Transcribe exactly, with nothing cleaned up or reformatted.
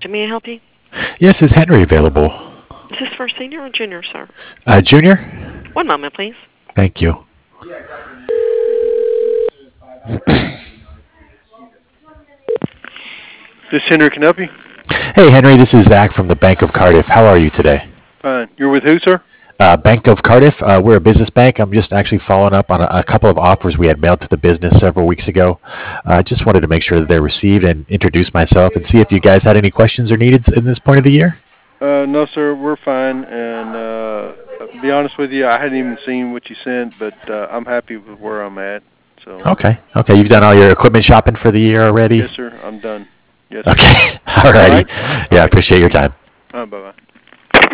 May I help you? Yes, is Henry available? Is this for senior or junior, sir? Uh, Junior? One moment, please. Thank you. This Henry can help you? Hey, Henry, this is Zach from the Bank of Cardiff. How are you today? Fine. You're with who, sir? Uh, Bank of Cardiff. Uh, we're a business bank. I'm just actually following up on a, a couple of offers we had mailed to the business several weeks ago. I uh, just wanted to make sure that they're received and introduce myself and see if you guys had any questions or needs in this point of the year. Uh, no, sir. We're fine. And uh, to be honest with you, I hadn't even seen what you sent, but uh, I'm happy with where I'm at. So. Okay. Okay. You've done all your equipment shopping for the year already? Yes, sir. I'm done. Yes, sir. Okay. All righty. All right? Yeah, All I right. appreciate your time. Uh, bye-bye.